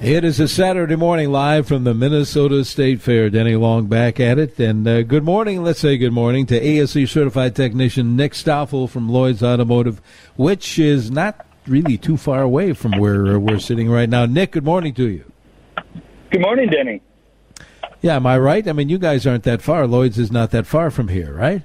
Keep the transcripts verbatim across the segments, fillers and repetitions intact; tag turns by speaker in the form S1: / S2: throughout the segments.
S1: It is a Saturday morning live from the Minnesota State Fair. Denny Long back at it. And uh, good morning, let's say good morning to A S E certified technician Nick Stoffel from Lloyd's Automotive, which is not really too far away from where uh, we're sitting right now. Nick, good morning to you.
S2: Good morning, Denny.
S1: Yeah, am I right? I mean, you guys aren't that far. Lloyd's is not that far from here, right?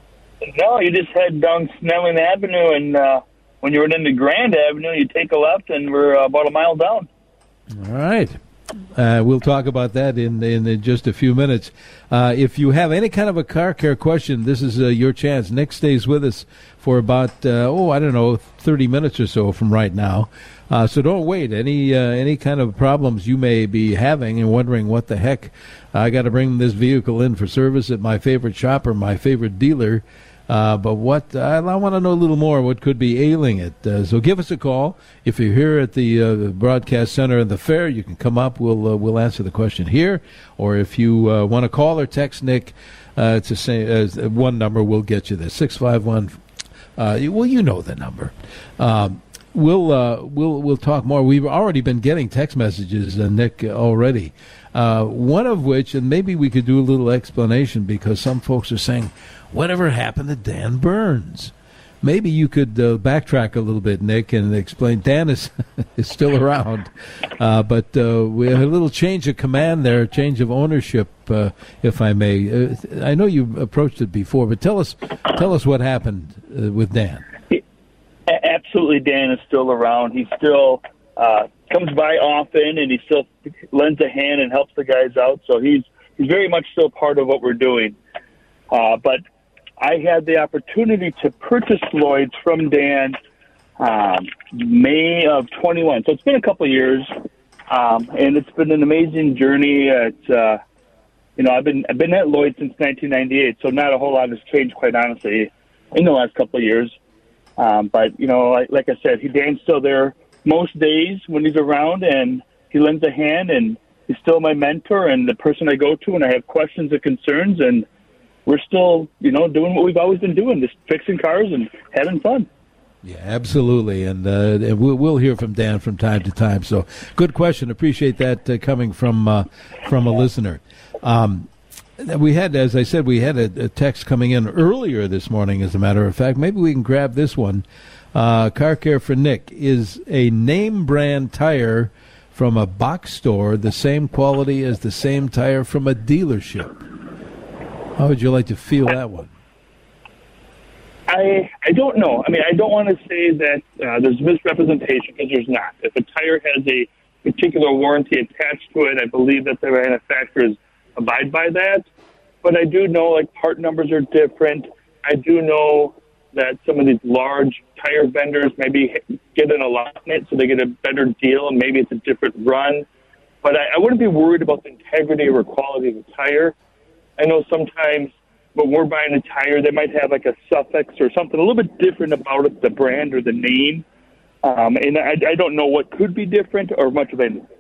S2: No, you just head down Snelling Avenue, and uh, when you run into Grand Avenue, you take a left, and we're uh, about a mile down.
S1: All right. Uh, we'll talk about that in, in just a few minutes. Uh, if you have any kind of a car care question, this is uh, your chance. Nick stays with us for about, uh, oh, I don't know, thirty minutes or so from right now. Uh, so don't wait. Any uh, any kind of problems you may be having and wondering what the heck, I got to bring this vehicle in for service at my favorite shop or my favorite dealer. Uh, but what I, I want to know a little more what could be ailing it. Uh, so give us a call. If you're here at the uh, broadcast center of the fair, you can come up. We'll uh, we'll answer the question here. Or if you uh, want to call or text Nick, uh, it's the same as uh, one number. We'll get you there. Six five one. Uh, well, you know the number. Um, we'll uh, we'll we'll talk more. We've already been getting text messages, uh, Nick, already. Uh, one of which, and maybe we could do a little explanation because some folks are saying, whatever happened to Dan Burns? Maybe you could uh, backtrack a little bit, Nick, and explain. Dan is is still around, uh, but uh, we have a little change of command there, change of ownership, uh, if I may. Uh, I know you approached it before, but tell us tell us what happened uh, with Dan.
S2: Absolutely, Dan is still around. He still uh, comes by often, and he still lends a hand and helps the guys out. So he's he's very much still part of what we're doing. Uh, but I had the opportunity to purchase Lloyd's from Dan um, May of twenty-one. So it's been a couple of years, um, and it's been an amazing journey. It's, uh, you know, I've been I've been at Lloyd's since nineteen ninety-eight, so not a whole lot has changed, quite honestly, in the last couple of years. Um, but, you know, like, like I said, he Dan's still there most days when he's around, and he lends a hand, and he's still my mentor and the person I go to when I have questions or concerns, and we're still, you know, doing what we've always been doing, just fixing cars and having fun.
S1: Yeah, absolutely, and, uh, and we'll, we'll hear from Dan from time to time. So, good question. Appreciate that uh, coming from uh, from a listener. Um, we had, as I said, we had a, a text coming in earlier this morning. As a matter of fact, maybe we can grab this one. Uh, Car Care for Nick. Is a name brand tire from a box store the same quality as the same tire from a dealership? How would you like to feel that one?
S2: I I don't know. I mean, I don't want to say that uh, there's misrepresentation, because there's not. If a tire has a particular warranty attached to it, I believe that the manufacturers abide by that. But I do know, like, part numbers are different. I do know that some of these large tire vendors maybe get an allotment so they get a better deal, and maybe it's a different run. But I, I wouldn't be worried about the integrity or quality of the tire. I know sometimes when we're buying a tire, they might have like a suffix or something a little bit different about it, the brand or the name. Um, and I, I don't know what could be different or much of anything.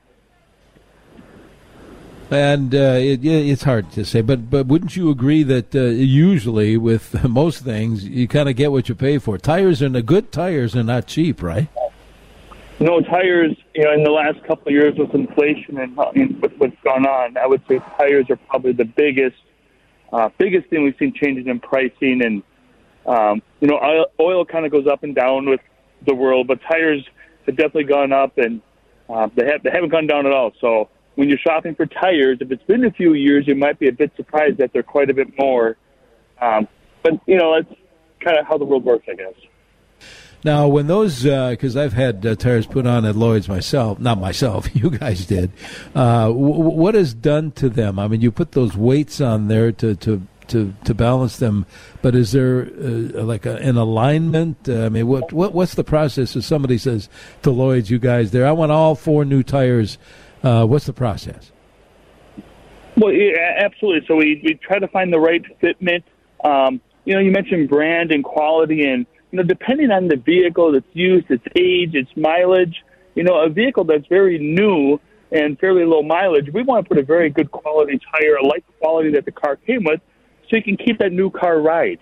S1: And uh, it, it's hard to say, but but wouldn't you agree that uh, usually with most things, you kind of get what you pay for? Tires are the good tires are not cheap, right?
S2: No, tires, you know, in the last couple of years with inflation and, and with what's gone on, I would say tires are probably the biggest uh, biggest thing we've seen changes in pricing. And, um, you know, oil, oil kind of goes up and down with the world, but tires have definitely gone up, and uh, they, have, they haven't gone down at all. So when you're shopping for tires, if it's been a few years, you might be a bit surprised that they're quite a bit more. Um, but, you know, that's kind of how the world works, I guess.
S1: Now, when those, because uh, I've had uh, tires put on at Lloyd's myself, not myself, you guys did, uh, w- what is done to them? I mean, you put those weights on there to, to, to, to balance them, but is there uh, like a, an alignment? Uh, I mean, what, what what's the process if somebody says to Lloyd's, you guys there, I want all four new tires, uh, what's the process?
S2: Well, yeah, absolutely. So we, we try to find the right fitment. Um, you know, you mentioned brand and quality, and you know, depending on the vehicle that's used, its age, its mileage, you know, a vehicle that's very new and fairly low mileage, we want to put a very good quality tire, like the quality that the car came with, so you can keep that new car ride.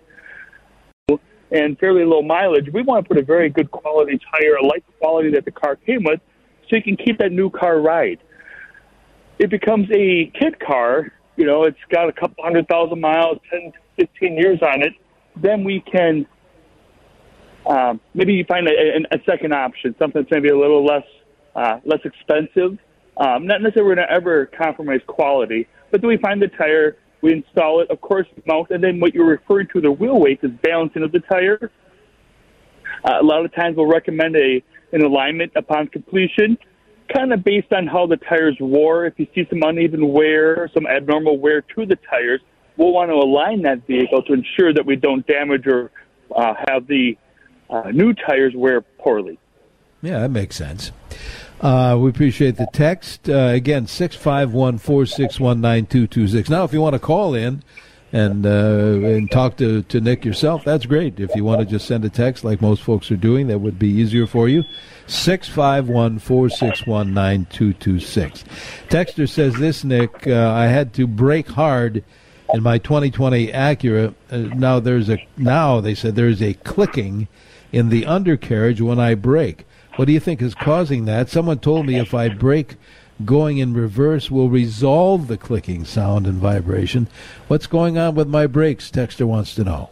S2: And fairly low mileage, we want to put a very good quality tire, like the quality that the car came with, so you can keep that new car ride. It becomes a kit car, you know, it's got a couple hundred thousand miles, ten, fifteen years on it, then we can um, maybe you find a, a, a second option, something that's maybe a little less uh, less expensive. Um, not necessarily we're going to ever compromise quality, but then we find the tire, we install it, of course, mount, and then what you're referring to, the wheel weight, is balancing of the tire. Uh, a lot of times we'll recommend a an alignment upon completion, kind of based on how the tires wore. If you see some uneven wear, some abnormal wear to the tires, we'll want to align that vehicle to ensure that we don't damage or uh, have the uh, new tires wear poorly.
S1: Yeah, that makes sense. Uh, we appreciate the text. Uh, again, six five one, four six one, nine two two six. Now, if you want to call in and uh, and talk to, to Nick yourself, that's great. If you want to just send a text like most folks are doing, that would be easier for you. six five one, four six one, nine two two six. Texter says this, Nick, uh, I had to brake hard in my twenty twenty Acura. Uh, now, there's a now they said there's a clicking in the undercarriage when I brake. What do you think is causing that? Someone told me if I brake going in reverse will resolve the clicking sound and vibration. What's going on with my brakes? Texter wants to know.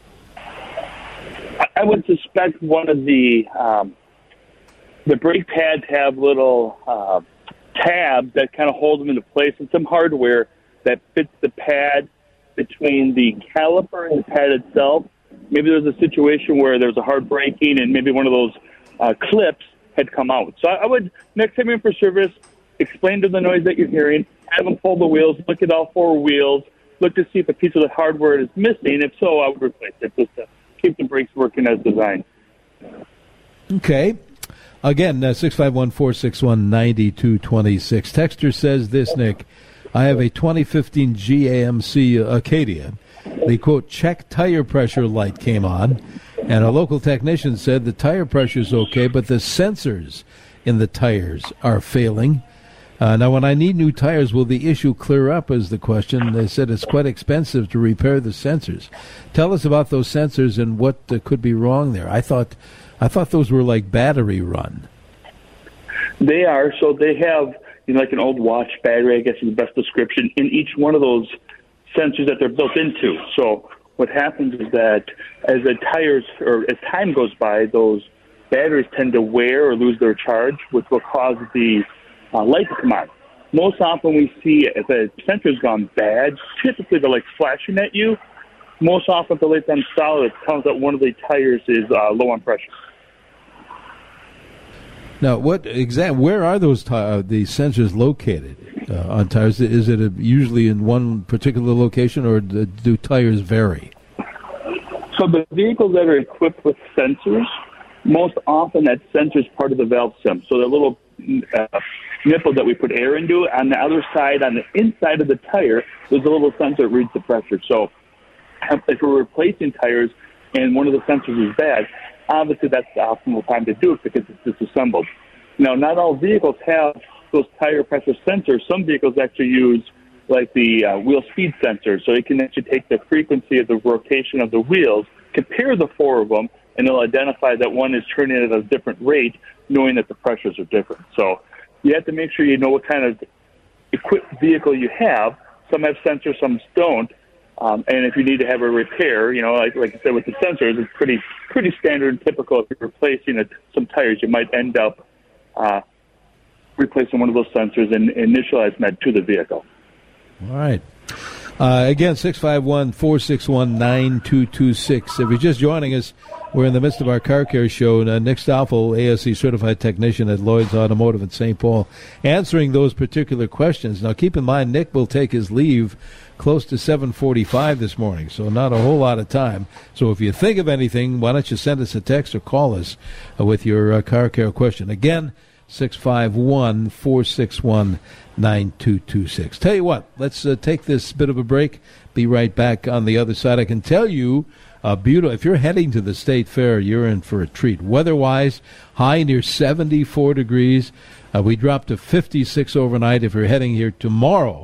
S2: I would suspect one of the um, the brake pads have little uh, tabs that kind of hold them into place, and some hardware that fits the pad between the caliper and the pad itself. Maybe there's a situation where there's a hard braking and maybe one of those Uh, clips had come out. So I, I would, next time in for service, explain to them the noise that you're hearing, have them pull the wheels, look at all four wheels, look to see if a piece of the hardware is missing. If so, I would replace it just to keep the brakes working as designed.
S1: Okay. Again, uh, six five one, four six one, nine two two six. Texter says this, Nick, I have a twenty fifteen G A M C Acadia. The, quote, check tire pressure light came on, and a local technician said the tire pressure is okay, but the sensors in the tires are failing. Uh, now, when I need new tires, will the issue clear up is the question. They said it's quite expensive to repair the sensors. Tell us about those sensors and what uh, could be wrong there. I thought, I thought those were like battery run.
S2: They are. So they have, you know, like an old watch battery, I guess is the best description, in each one of those sensors that they're built into. So what happens is that as the tires, or as time goes by, those batteries tend to wear or lose their charge, which will cause the uh, light to come on. Most often we see if a sensor's gone bad, typically they're like flashing at you. Most often if the light's on solid, it tells that one of the tires is uh, low on pressure.
S1: Now, what exact? Where are those t- uh, the sensors located uh, on tires? Is it a, usually in one particular location, or do, do tires vary?
S2: So the vehicles that are equipped with sensors, most often that sensor is part of the valve stem. So the little uh, nipple that we put air into, on the other side, on the inside of the tire, there's a little sensor that reads the pressure. So if we're replacing tires and one of the sensors is bad, obviously that's the optimal time to do it because it's disassembled. Now, not all vehicles have those tire pressure sensors. Some vehicles actually use like the uh, wheel speed sensor, so it can actually take the frequency of the rotation of the wheels, compare the four of them, and it'll identify that one is turning at a different rate, knowing that the pressures are different. So you have to make sure you know what kind of equipped vehicle you have. Some have sensors, some don't. Um, and if you need to have a repair, you know, like like I said with the sensors, it's pretty pretty standard and typical. If you're replacing a, some tires, you might end up uh, replacing one of those sensors and initializing that to the vehicle.
S1: All right. Uh, again, six five one, four six one, nine two two six. If you're just joining us, we're in the midst of our Car Care Show. And, uh, Nick Stoffel, A S E certified technician at Lloyd's Automotive in Saint Paul, answering those particular questions. Now, keep in mind, Nick will take his leave close to seven forty-five this morning, so not a whole lot of time. So if you think of anything, why don't you send us a text or call us uh, with your uh, Car Care question. Again, six five one, four six one, nine two two six. Tell you what, let's uh, take this bit of a break. Be right back on the other side. I can tell you, uh, beautiful. If you're heading to the State Fair, you're in for a treat. Weather-wise, high near seventy-four degrees. Uh, we dropped to fifty-six overnight. If you're heading here tomorrow,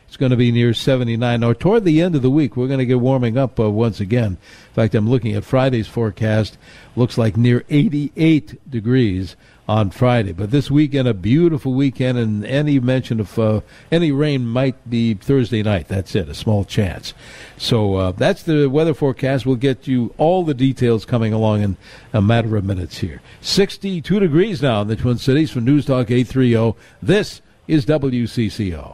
S1: It's going to be near seventy-nine. Now, toward the end of the week, we're going to get warming up uh, once again. In fact, I'm looking at Friday's forecast. Looks like near eighty-eight degrees on Friday. But this weekend, a beautiful weekend, and any mention of uh, any rain might be Thursday night. That's it, a small chance. So uh, that's the weather forecast. We'll get you all the details coming along in a matter of minutes here. sixty-two degrees now in the Twin Cities from News Talk eight thirty. This is W C C O.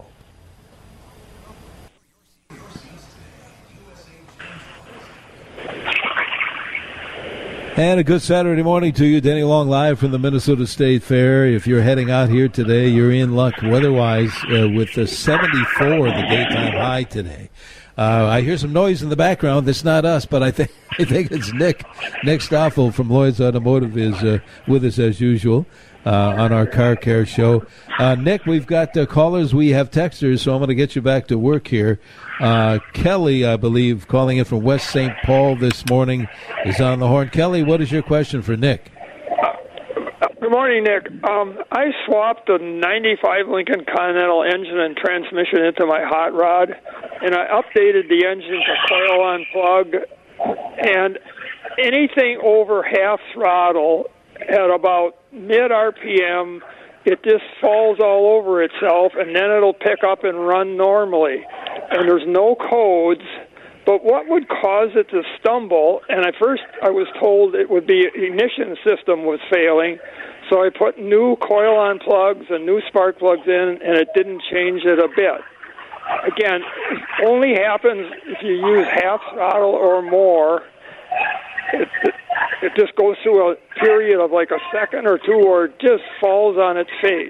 S1: And a good Saturday morning to you. Denny Long live from the Minnesota State Fair. If you're heading out here today, you're in luck weather-wise uh, with the seventy-four, the daytime high today. Uh, I hear some noise in the background. That's not us, but I think I think it's Nick. Nick Stoffel from Lloyd's Automotive is uh, with us as usual uh, on our Car Care show. Uh, Nick, we've got uh, callers. We have texters, so I'm going to get you back to work here. Uh, Kelly, I believe, calling in from West Saint Paul this morning, is on the horn. Kelly, what is your question for Nick?
S3: Good morning, Nick. Um, I swapped a ninety-five Lincoln Continental engine and transmission into my hot rod, and I updated the engine to coil-on plug, and anything over half throttle at about mid-R P M, it just falls all over itself, and then it'll pick up and run normally. And there's no codes, but what would cause it to stumble? And at first I was told it would be ignition system was failing, so I put new coil-on plugs and new spark plugs in, and it didn't change it a bit. Again, it only happens if you use half throttle or more. It, it, it just goes through a period of like a second or two, or it just falls on its face.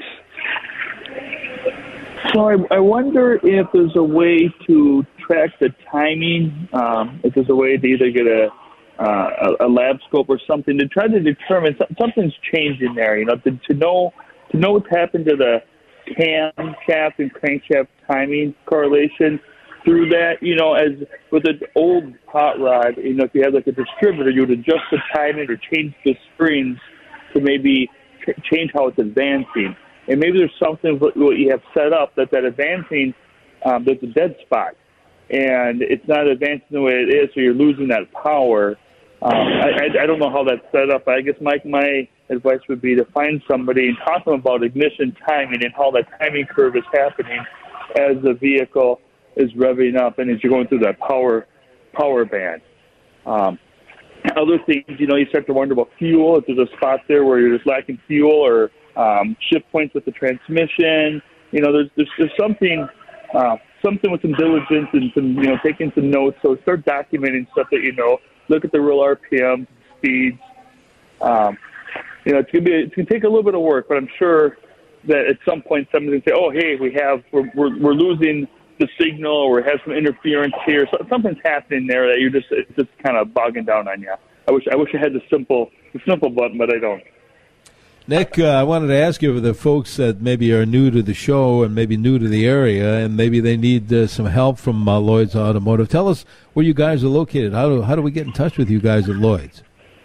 S2: So I, I wonder if there's a way to track the timing, um, if there's a way to either get a, uh, a, a lab scope or something to try to determine something's changed in there, you know, to, to know to know what's happened to the camshaft and crankshaft timing correlation through that, you know, as with an old hot rod, you know, if you have like a distributor, you would adjust the timing or change the springs to maybe ch- change how it's advancing. And maybe there's something what you have set up that that advancing, um, there's a dead spot, and it's not advancing the way it is, so you're losing that power. Um, I, I, I don't know how that's set up. I guess, Mike, my advice would be to find somebody and talk to them about ignition timing and how that timing curve is happening as the vehicle is revving up and as you're going through that power power band. Um, other things, you know, you start to wonder about fuel. If there's a spot there where you're just lacking fuel or um, shift points with the transmission, you know, there's there's, there's something uh, something with some diligence and some, you know, taking some notes. So start documenting stuff that you know. Look at the real R P M, speeds. Um, you know, it's gonna be it's gonna take a little bit of work, but I'm sure that at some point someone's gonna say, "Oh, hey, we have we're we're, we're losing the signal, or we have some interference here." So something's happening there that you're just it's just kind of bogging down on you. I wish I wish I had the simple the simple button, but I don't.
S1: Nick, uh, I wanted to ask you for the folks that maybe are new to the show and maybe new to the area, and maybe they need uh, some help from uh, Lloyd's Automotive. Tell us where you guys are located. How do how do we get in touch with you guys at Lloyd's?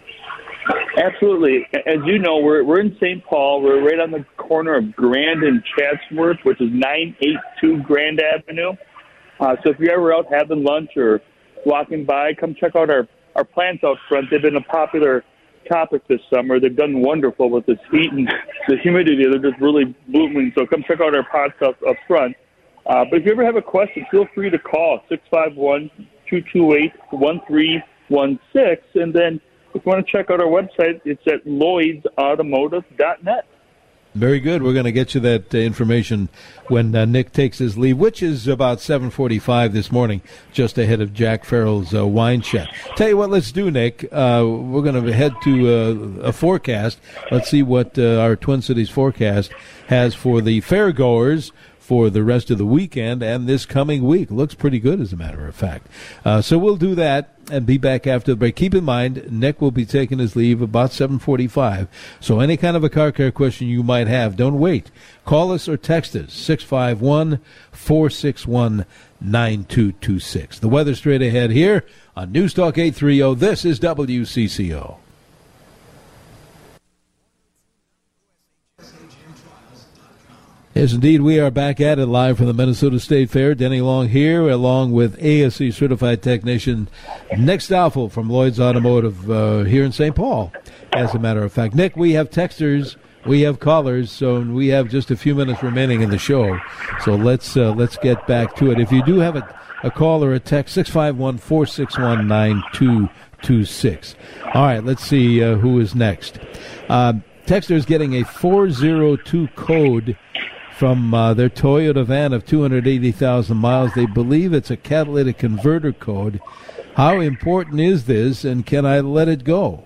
S2: Absolutely. As you know, we're we're in Saint Paul. We're right on the corner of Grand and Chatsworth, which is nine eighty-two Grand Avenue. Uh, so if you're ever out having lunch or walking by, come check out our, our plants out front. They've been a popular topic this summer. They've done wonderful with this heat and the humidity. They're just really blooming. So come check out our pots up, up front. Uh, but if you ever have a question, feel free to call six five one, two two eight, one three one six. And then if you want to check out our website, it's at lloyds automotive dot net.
S1: Very good. We're going to get you that uh, information when uh, Nick takes his leave, which is about seven forty-five this morning, just ahead of Jack Farrell's uh, wine chat. Tell you what, let's do, Nick. Uh, we're going to head to uh, a forecast. Let's see what uh, our Twin Cities forecast has for the fairgoers for the rest of the weekend and this coming week. Looks pretty good, as a matter of fact. Uh, so we'll do that and be back after the break. Keep in mind, Nick will be taking his leave about seven forty-five. So any kind of a car care question you might have, don't wait. Call us or text us, six five one, four six one, nine two two six. The weather straight ahead here on News Talk eight thirty. This is W C C O. Yes, indeed. We are back at it live from the Minnesota State Fair. Denny Long here, along with A S E certified technician Nick Stoffel from Lloyd's Automotive uh, here in Saint Paul, as a matter of fact. Nick, we have texters, we have callers, so we have just a few minutes remaining in the show. So let's uh, let's get back to it. If you do have a, a call or a text, six five one, four six one, nine two two six. All right, let's see uh, who is next. Uh, texter is getting a four oh two code from uh, their Toyota van of two hundred eighty thousand miles. They believe it's a catalytic converter code. How important is this, and can I let it go?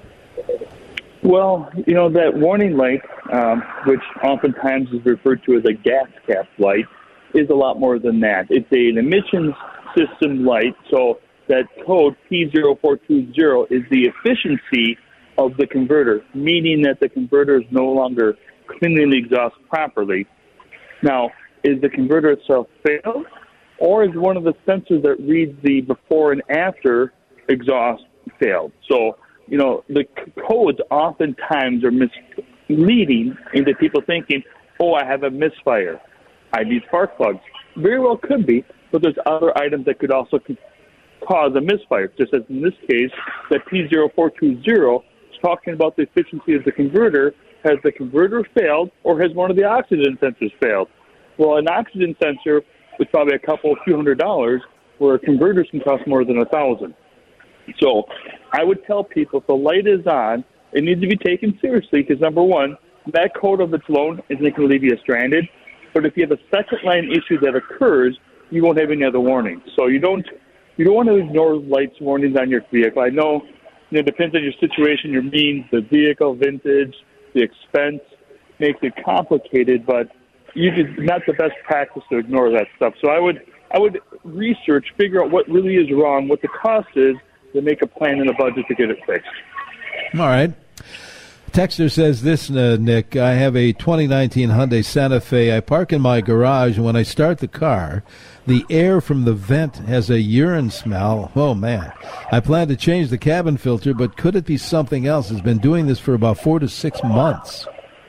S2: Well, you know, that warning light, um, which oftentimes is referred to as a gas cap light, is a lot more than that. It's an emissions system light, so that code P zero four two zero is the efficiency of the converter, meaning that the converter is no longer cleaning the exhaust properly. Now, is the converter itself failed, or is one of the sensors that reads the before and after exhaust failed? So, you know, the codes oftentimes are misleading into people thinking, oh, I have a misfire. I need spark plugs. Very well could be, but there's other items that could also cause a misfire, just as in this case, that P zero four two zero is talking about the efficiency of the converter. Has the converter failed, or has one of the oxygen sensors failed? Well, an oxygen sensor is probably a couple, few hundred dollars, where converters can cost more than a thousand. So I would tell people if the light is on, it needs to be taken seriously because, number one, that code of its alone isn't going to leave you stranded. But if you have a second line issue that occurs, you won't have any other warnings. So you don't you don't want to ignore lights warnings on your vehicle. I know, you know it depends on your situation, your means, the vehicle, vintage, the expense makes it complicated, but you just, not the best practice to ignore that stuff. So I would I would research, figure out what really is wrong, what the cost is, then make a plan and a budget to get it fixed.
S1: All right. Texter says this, uh, Nick, I have a twenty nineteen Hyundai Santa Fe. I park in my garage, and when I start the car, the air from the vent has a urine smell. Oh, man. I plan to change the cabin filter, but could it be something else? It's been doing this for about four to six months.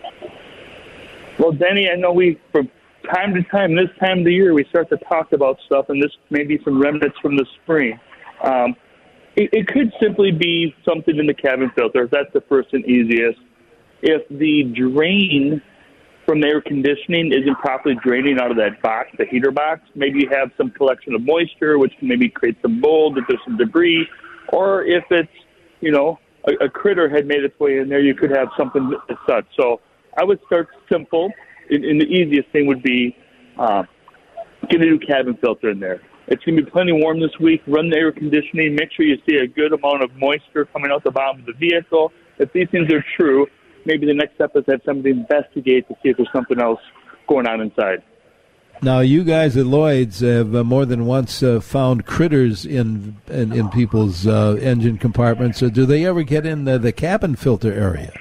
S2: Well, Denny, I know we, from time to time, this time of the year, we start to talk about stuff, and this may be some remnants from the spring. Um, it, it could simply be something in the cabin filter. That's the first and easiest. If the drain from the air conditioning isn't properly draining out of that box, the heater box, maybe you have some collection of moisture, which can maybe create some mold if there's some debris, or if it's, you know, a, a critter had made its way in there, you could have something as such. So I would start simple, and, and the easiest thing would be uh, get a new cabin filter in there. It's going to be plenty warm this week. Run the air conditioning. Make sure you see a good amount of moisture coming out the bottom of the vehicle. If these things are true, maybe the next step is to have somebody investigate to see if there's something else going on inside.
S1: Now, you guys at Lloyd's have uh, more than once uh, found critters in in, in people's uh, engine compartments. Uh, do they ever get in the, the cabin filter area?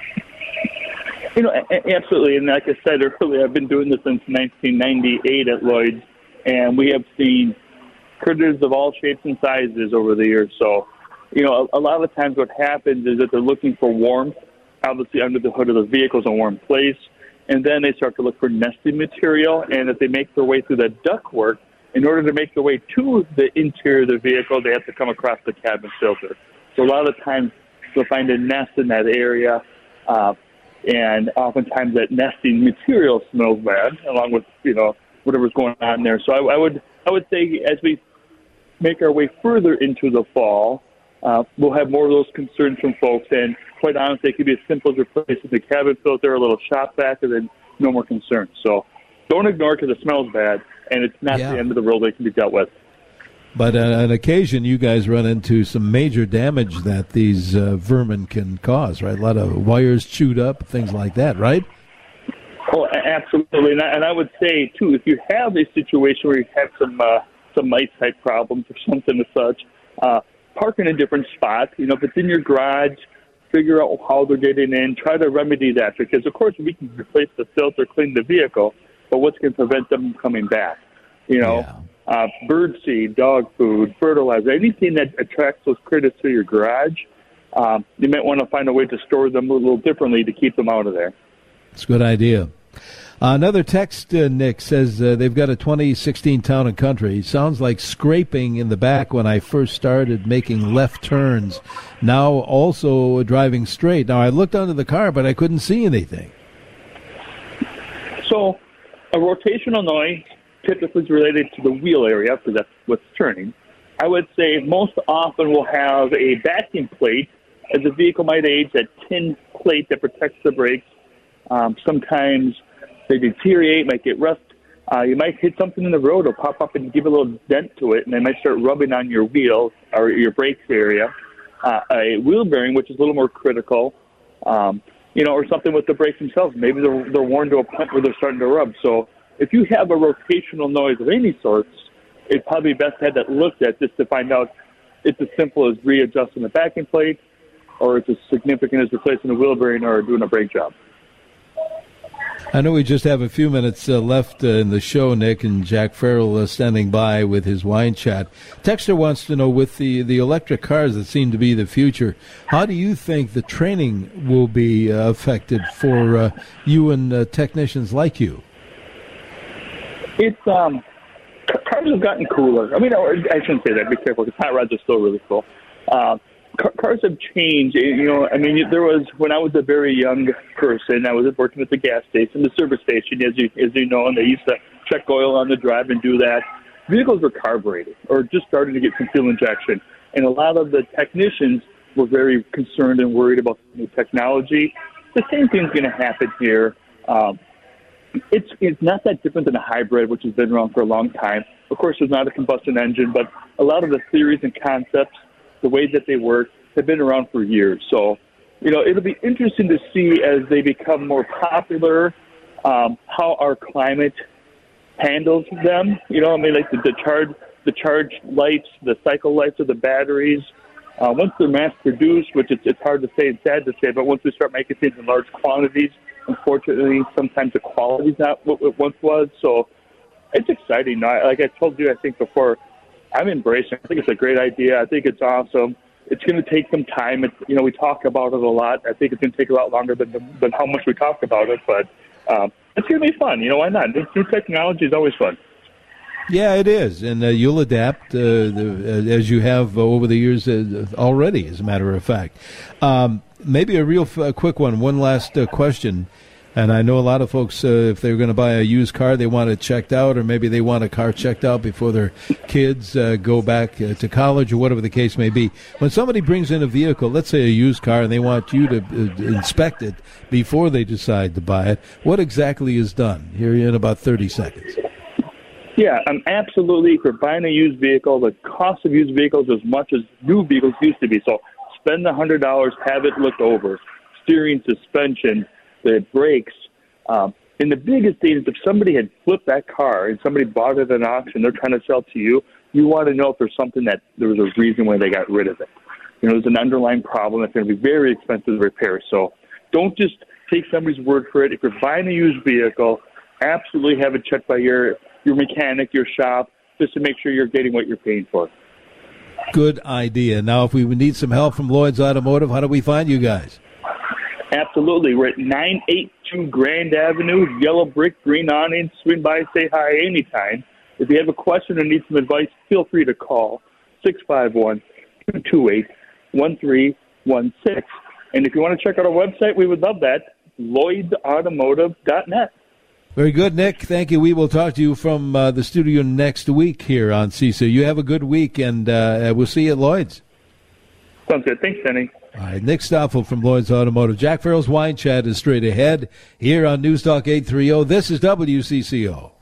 S2: You know, a- absolutely. And like I said earlier, I've been doing this since nineteen ninety-eight at Lloyd's, and we have seen critters of all shapes and sizes over the years. So, you know, a, a lot of times what happens is that they're looking for warmth. Obviously, under the hood of the vehicle is a warm place. And then they start to look for nesting material. And if they make their way through the ductwork, in order to make their way to the interior of the vehicle, they have to come across the cabin filter. So a lot of times they'll find a nest in that area. Uh, and oftentimes that nesting material smells bad, along with, you know, whatever's going on there. So I, I would I would say as we make our way further into the fall, uh, we'll have more of those concerns from folks. And quite honestly, it could be as simple as replacing the cabin filter, a little shop vac, and then no more concerns. So don't ignore it because it smells bad, and it's not
S1: yeah.
S2: the end of the world. It can be dealt with.
S1: But uh, on occasion, you guys run into some major damage that these uh, vermin can cause, right? A lot of wires chewed up, things like that, right?
S2: Oh, absolutely. And I, and I would say, too, if you have a situation where you have some uh, some mice-type problems or something as such, uh, park in a different spot. You know, if it's in your garage, figure out how they're getting in. Try to remedy that because, of course, we can replace the filter, clean the vehicle, but what's going to prevent them from coming back? You know, yeah. uh, bird seed, dog food, fertilizer, anything that attracts those critters to your garage, um, you might want to find a way to store them a little differently to keep them out of there.
S1: It's a good idea. Uh, another text, uh, Nick, says uh, they've got a twenty sixteen Town and Country. Sounds like scraping in the back when I first started making left turns. Now also driving straight. Now, I looked under the car, but I couldn't see anything.
S2: So a rotational noise typically is related to the wheel area because that's what's turning. I would say most often we'll have a backing plate as the vehicle might age, that tin plate that protects the brakes. Um, sometimes they deteriorate, might get rust. Uh, you might hit something in the road, it'll pop up and give a little dent to it, and they might start rubbing on your wheel or your brakes area. Uh, a wheel bearing, which is a little more critical, um, you know, or something with the brakes themselves. Maybe they're, they're worn to a point where they're starting to rub. So if you have a rotational noise of any sorts, it'd probably be best to have that looked at just to find out it's as simple as readjusting the backing plate, or it's as significant as replacing a wheel bearing or doing a brake job.
S1: I know we just have a few minutes uh, left uh, in the show, Nick, and Jack Farrell uh, standing by with his wine chat. Texter wants to know, with the, the electric cars that seem to be the future, how do you think the training will be uh, affected for uh, you and uh, technicians like you?
S2: It's um, cars have gotten cooler. I mean, I shouldn't say that. Be careful, because hot rods are still really cool. Uh, Cars have changed. You know, I mean, there was, when I was a very young person, I was working at the gas station, the service station, as you as you know, and they used to check oil on the drive and do that. Vehicles were carbureted or just starting to get some fuel injection. And a lot of the technicians were very concerned and worried about the new technology. The same thing's going to happen here. Um, it's, it's not that different than a hybrid, which has been around for a long time. Of course, there's not a combustion engine, but a lot of the theories and concepts, the way that they work, have been around for years. So, you know, it'll be interesting to see as they become more popular, um, how our climate handles them. You know, I mean, like the, the charge, the charge life, the cycle life of the batteries. Uh, once they're mass-produced, which it's, it's hard to say and sad to say, but once we start making things in large quantities, unfortunately, sometimes the quality's not what it once was. So it's exciting. I, like I told you, I think before, I'm embracing it. I think it's a great idea. I think it's awesome. It's going to take some time. It's, you know, we talk about it a lot. I think it's going to take a lot longer than than how much we talk about it, but um, it's going to be fun. You know, why not? New technology is always fun.
S1: Yeah, it is, and uh, you'll adapt uh, the, uh, as you have uh, over the years uh, already, as a matter of fact. Um, maybe a real f- quick one, one last uh, question. And I know a lot of folks, uh, if they're going to buy a used car, they want it checked out, or maybe they want a car checked out before their kids uh, go back uh, to college or whatever the case may be. When somebody brings in a vehicle, let's say a used car, and they want you to uh, inspect it before they decide to buy it, what exactly is done? Here in about thirty seconds.
S2: Yeah, um, absolutely. If you're buying a used vehicle, the cost of used vehicles is as much as new vehicles used to be. So spend the one hundred dollars, have it looked over. Steering, suspension, the brakes. Um, and the biggest thing is if somebody had flipped that car and somebody bought it at an auction, they're trying to sell to you, you want to know if there's something that there was a reason why they got rid of it. You know, there's an underlying problem that's going to be very expensive to repair. So don't just take somebody's word for it. If you're buying a used vehicle, absolutely have it checked by your, your mechanic, your shop, just to make sure you're getting what you're paying for.
S1: Good idea. Now, if we would need some help from Lloyd's Automotive, how do we find you guys?
S2: Absolutely. We're at nine eighty-two Grand Avenue, yellow brick, green awning. Swing by, say hi anytime. If you have a question or need some advice, feel free to call six five one, two two eight, one three one six. And if you want to check out our website, we would love that, lloyds automotive dot net.
S1: Very good, Nick. Thank you. We will talk to you from uh, the studio next week here on C I S A. You have a good week, and uh, we'll see you at Lloyd's.
S2: Sounds good. Thanks, Denny.
S1: All right, Nick Stoffel from Lloyd's Automotive. Jack Farrell's Wine Chat is straight ahead here on News Talk eight thirty. This is W C C O.